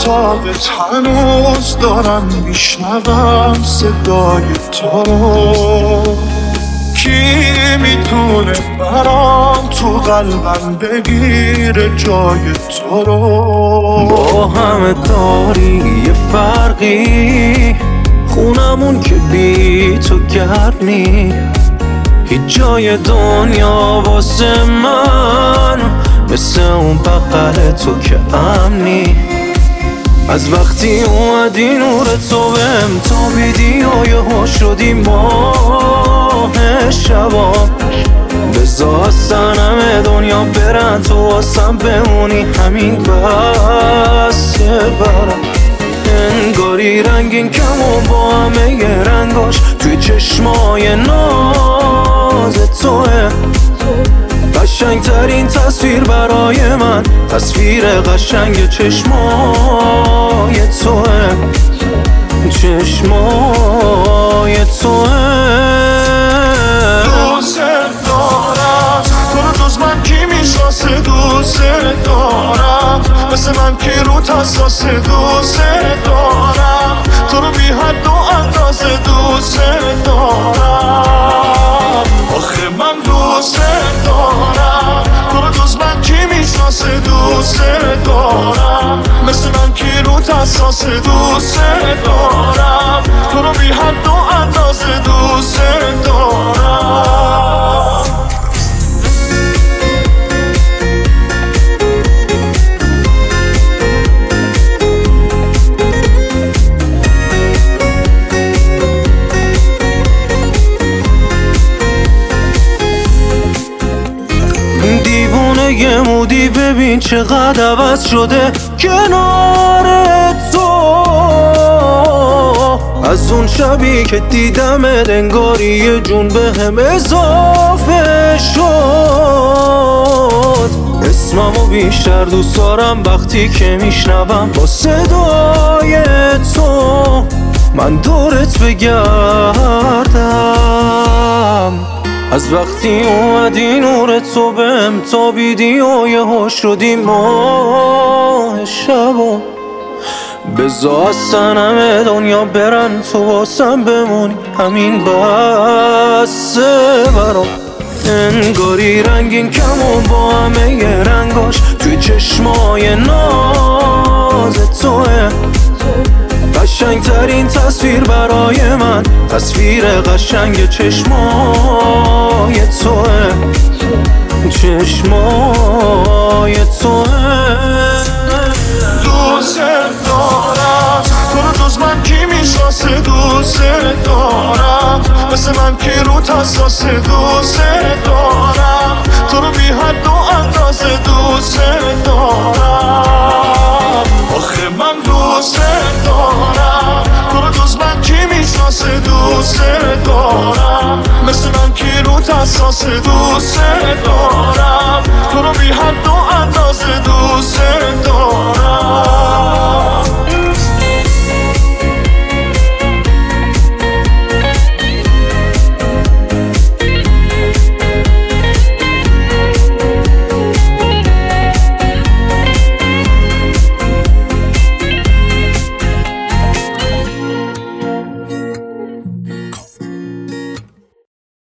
اتاقت هنوز دارم میشنوم صدای تو رو. کی میتونه برام تو قلبم بگیره جای تو رو؟ با همه داری یه فرقی، خونمون که بی تو گرم نی. هیچ جای دنیا واسه من مثل اون بغل تو که امنی. از وقتی اومدی نور تو بهم تابیدی و یهو شدی ماه شبا. بذار همه دنیا برن تو واسم بمونی، همین بسه برم. انگاری رنگین کمون با همه یه رنگاش توی چشمای ناز توه. قشنگ ترین تصویر برای من تصویر قشنگ چشمای توه، چشمای توه. دوست دارم تو رو، جز من کی میشناسه؟ دوست دارم مثل من کی رو حساس؟ دوست دارم تو رو بی حد و اندازه. دوست دارم آخه من دوست دارم تو رو، جز من کی میشناسه؟ دوست دارم مثل من کی رو حساس؟ دوست دارم تو رو بی حد و اندازه. دوست دارم. دیوونه مودی ببین چقدر عوض شده کنار تو. از اون شبی که دیدم انگاری یه جون بهم اضافه شد. اسممو بیشتر دوست دارم وقتی که میشنوم با صدای تو. من دورت بگردم از وقتی اومدی نور تو بهم تابیدی و یهو شدی ماه شبا. بذار همه دنیا برن تو واسم بمونی، همین بسه برام. انگاری رنگین کمون با همه یه رنگاش توی چشمای ناز توه. قشنگ ترین تصویر برای من تصویر قشنگ چشمای توه، چشمای توه. دوست دارم تو رو، جز من کی میشناسه؟ دوست دارم مثل من کی رو حساس؟ دوست دارم تو رو بی حد و اندازه. دوست دارم آخه من دوست دارم تو رو، جز من کی میشناسه؟ دوست دارم مثل من کی رو حساس؟ دوست دارم تو رو بی حد و